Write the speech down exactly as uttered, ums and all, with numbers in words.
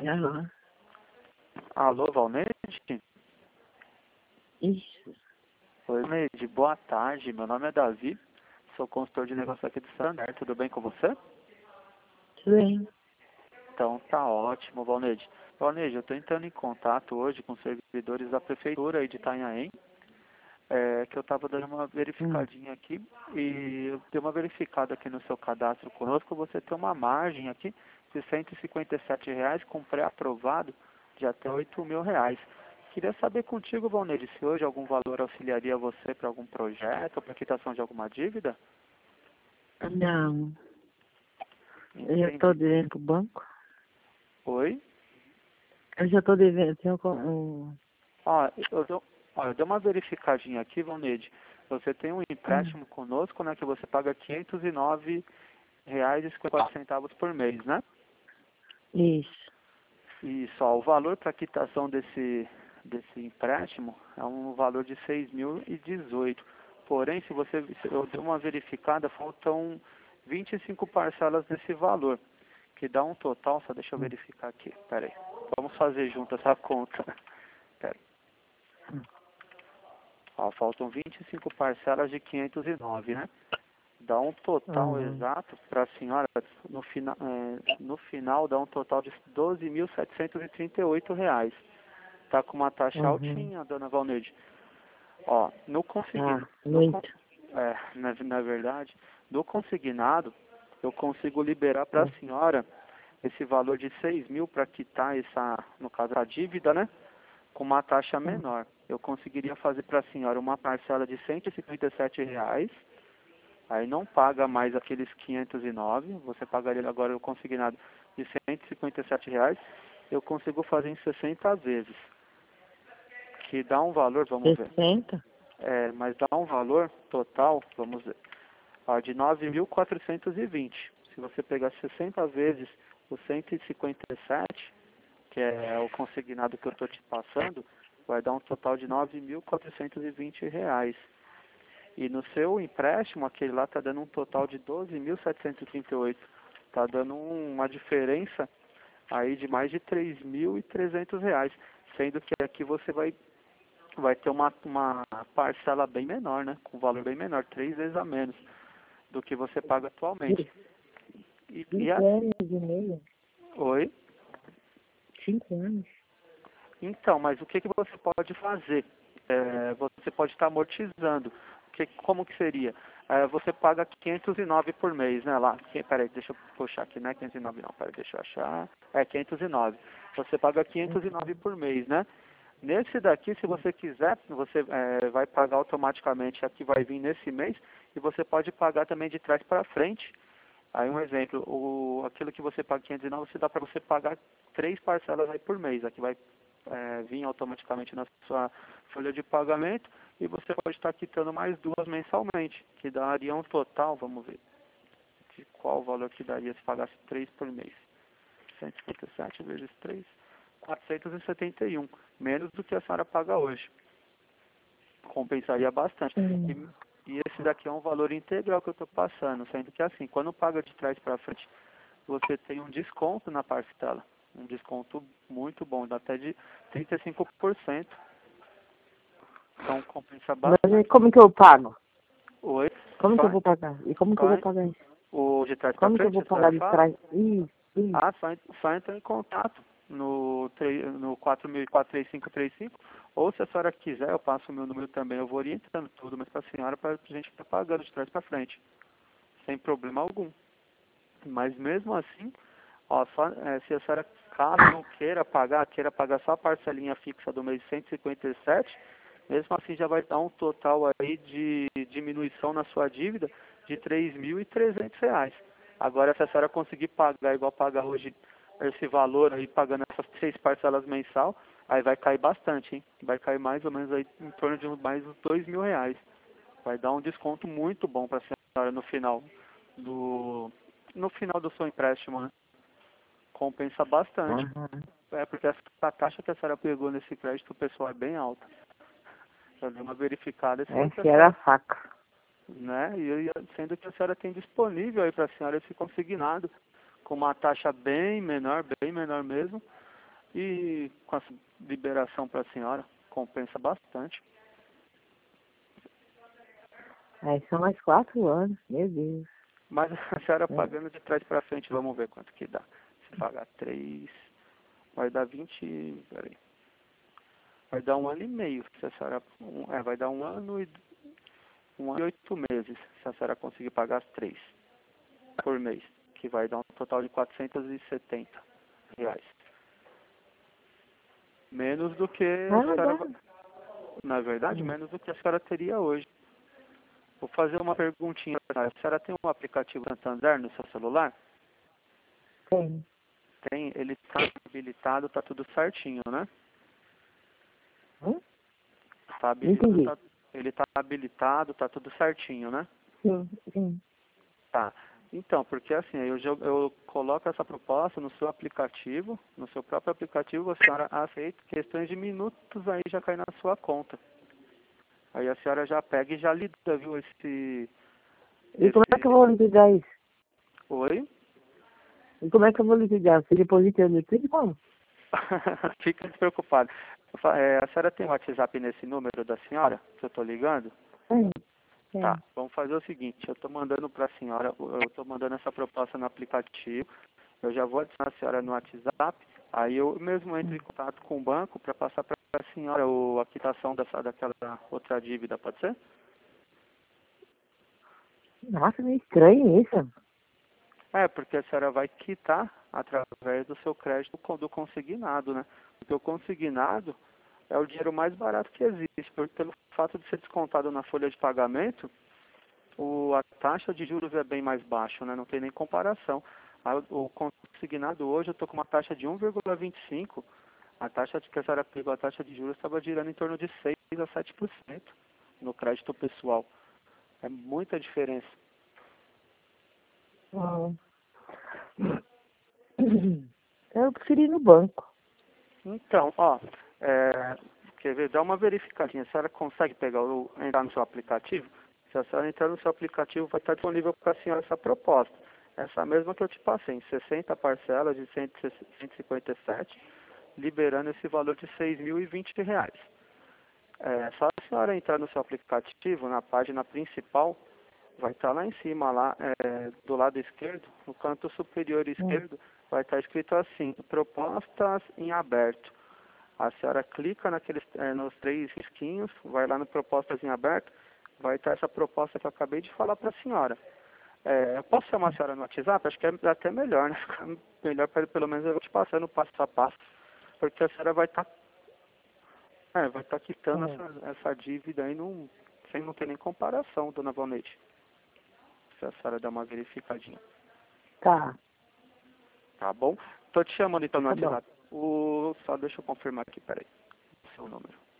Alô? Alô, Valneide? Isso. Oi, Valneide. Boa tarde. Meu nome é Davi. Sou consultor de negócio aqui de Santander. Tudo bem com você? Tudo bem. Então, tá ótimo, Valneide. Valneide, eu estou entrando em contato hoje com servidores da prefeitura aí de Itanhaém, é, que eu estava dando uma Hum. verificadinha aqui e eu dei uma verificada aqui no seu cadastro conosco. Você tem uma margem aqui de cento e cinquenta e sete reais com pré-aprovado de até oito mil reais. Queria saber contigo, Valneide, se hoje algum valor auxiliaria você para algum projeto ou para quitação de alguma dívida? Não. Eu já estou Entendi. devendo pro banco. Oi? Eu já estou devendo. Tenho com- um... Ó, eu dou, ó, eu dei uma verificadinha aqui, Valneide. Você tem um Hum. empréstimo conosco, né, que você paga quinhentos e nove reais e cinquenta e quatro centavos por mês, né? Isso. Isso, ó, o valor para quitação desse, desse empréstimo é um valor de seis mil e dezoito. Porém, se você, se eu dei uma verificada, faltam vinte e cinco parcelas desse valor, que dá um total, só deixa eu Hum. verificar aqui, peraí. Vamos fazer junto essa conta. Peraí. Hum. Ó, faltam vinte e cinco parcelas de quinhentos e nove, né? Dá um total Uhum. exato para a senhora, no, fina, é, no final dá um total de doze mil setecentos e trinta e oito reais. Tá com uma taxa Uhum. altinha, dona Valneide. Ó, no consignado, Tá. no, con- Muito. é, na, na verdade, no consignado, eu consigo liberar para a Hum. senhora esse valor de seis mil para quitar essa, no caso, a dívida, né? Com uma taxa Hum. menor. Eu conseguiria fazer para a senhora uma parcela de cento e cinquenta e sete reais. Aí não paga mais aqueles quinhentos e nove, você pagaria agora o consignado de cento e cinquenta e sete reais. Eu consigo fazer em sessenta vezes, que dá um valor, vamos ver, sessenta? é, mas dá um valor total, vamos ver, ó, de nove mil quatrocentos e vinte. Se você pegar sessenta vezes o cento e cinquenta e sete, que é o consignado que eu estou te passando, vai dar um total de nove mil quatrocentos e vinte reais. E no seu empréstimo, aquele lá está dando um total de doze mil setecentos e trinta e oito. Está dando um- uma diferença aí de mais de três mil e trezentos reais. Sendo que aqui você vai, vai ter uma, uma parcela bem menor, né? Com valor bem menor, três vezes a menos do que você paga atualmente. E, e Cinco assim, anos e meio. oi? Cinco anos. Então, mas o que, que você pode fazer? É, você pode estar amortizando. Que, como que seria? É, você paga quinhentos e nove por mês, né? Lá, que, peraí, deixa eu puxar aqui, não é quinhentos e nove não, peraí, deixa eu achar. É quinhentos e nove. Você paga quinhentos e nove por mês, né? Nesse daqui, se você quiser, você é, vai pagar automaticamente, aqui vai vir nesse mês, e você pode pagar também de trás para frente. Aí um exemplo, o, aquilo que você paga quinhentos e nove, você dá para você pagar três parcelas aí por mês. Aqui vai é, vir automaticamente na sua folha de pagamento e você pode estar quitando mais duas mensalmente, que daria um total, vamos ver, de qual valor que daria se pagasse três por mês. cento e cinquenta e sete vezes três, quatrocentos e setenta e um, menos do que a senhora paga hoje. Compensaria bastante. Hum. E, e esse daqui é um valor integral que eu estou passando, sendo que assim, quando paga de trás para frente, você tem um desconto na parcela. Um desconto muito bom, dá até de trinta e cinco por cento. Então compensa Mas aí bastante. como que eu pago? Oi, Como que eu só, vou pagar? E como que eu só vou pagar isso? o de trás para Como que eu frente, vou a senhora pagar de fala? trás? Isso, isso. Ah, só, en- só entra em contato no, tre- no quatro mil e quatro, três cinco três cinco, ou se a senhora quiser, eu passo o meu número também, eu vou orientando tudo, mas para a senhora, para a gente estar pagando de trás para frente, sem problema algum. Mas mesmo assim, ó, só, é, se a senhora, caso não queira pagar, queira pagar só a parcelinha fixa do mês cento e cinquenta e sete, mesmo assim já vai dar um total aí de diminuição na sua dívida de três mil e trezentos reais. Agora, se a senhora conseguir pagar igual paga hoje esse valor aí, pagando essas seis parcelas mensal, aí vai cair bastante, hein? Vai cair mais ou menos aí em torno de uns- mais uns dois mil reais. Vai dar um desconto muito bom para a senhora no final do no final do seu empréstimo, né? Compensa bastante. Aham. É porque essa taxa que a senhora pegou nesse crédito pessoal é bem alta. Eu dei uma verificada e foi o que a Essa era a senhora, faca. né? E e sendo que a senhora tem disponível aí para a senhora esse consignado com uma taxa bem menor, bem menor mesmo. E com essa liberação para a senhora, compensa bastante. Aí são mais quatro anos, meu Deus. Mas a senhora É. pagando de trás para frente, vamos ver quanto que dá. Se pagar três, vai dar vinte, peraí. Vai dar um ano e meio, se a senhora, um, é, vai dar um ano e um ano e oito meses, se a senhora conseguir pagar as três por mês, que vai dar um total de quatrocentos e setenta reais. Menos do que a Ah, senhora, dá. na verdade, Hum. menos do que a senhora teria hoje. Vou fazer uma perguntinha. A senhora tem um aplicativo Santander no seu celular? Tem. Tem, ele está habilitado, tá tudo certinho, né? Hum? Tá Não habilitado, entendi. tá, ele está habilitado, tá tudo certinho, né? Sim, sim. Tá. Então, porque assim, eu, jo- eu coloco essa proposta no seu aplicativo, no seu próprio aplicativo, a senhora aceita, questões de minutos aí já cai na sua conta. Aí a senhora já pega e já lida, viu, esse, E como é que eu esse, vou liquidar isso? oi? E como é que eu vou liquidar? Você deposita no YouTube como? Fica despreocupado. Eu fa- é, a senhora tem um WhatsApp nesse número da senhora, que eu tô ligando? Tem, Tá, tem. vamos fazer o seguinte, eu tô mandando pra senhora, eu tô mandando essa proposta no aplicativo, eu já vou adicionar a senhora no WhatsApp, aí eu mesmo entro em contato com o banco para passar para a senhora o, a quitação dessa, daquela outra dívida, pode ser? Nossa, meio estranho isso. É, porque a senhora vai quitar através do seu crédito com- do consignado, né? Porque o consignado é o dinheiro mais barato que existe, porque pelo fato de ser descontado na folha de pagamento, o, a taxa de juros é bem mais baixa, né? Não tem nem comparação. A- o consignado hoje eu estou com uma taxa de um vírgula vinte e cinco. A taxa de que a senhora pegou, a taxa de juros estava girando em torno de seis a sete por cento no crédito pessoal. É muita diferença. Hum. Eu preferi ir no banco. Então, ó, é, quer ver, dá uma verificadinha. A senhora consegue pegar o, entrar no seu aplicativo? Se a senhora entrar no seu aplicativo, vai estar disponível para a senhora essa proposta. Essa mesma que eu te passei, em sessenta parcelas de cento e cinquenta e sete, liberando esse valor de seis mil e vinte reais. É só a senhora entrar no seu aplicativo, na página principal, vai estar lá em cima, lá é, do lado esquerdo, no canto superior Hum. esquerdo, vai estar escrito assim, propostas em aberto. A senhora clica naqueles, é, nos três risquinhos, vai lá no propostas em aberto, vai estar essa proposta que eu acabei de falar para a senhora. É, eu posso chamar a senhora no WhatsApp? Acho que é até melhor, né? Fica melhor, para pelo menos eu vou te passando passo a passo, porque a senhora vai estar é, vai estar quitando Hum. essa, essa dívida aí num, sem não ter nem comparação, dona Valnete. Se a senhora der uma verificadinha. Tá, Tá bom? Tô te chamando então no tá bom. WhatsApp. O, só deixa eu confirmar aqui, peraí. O seu número.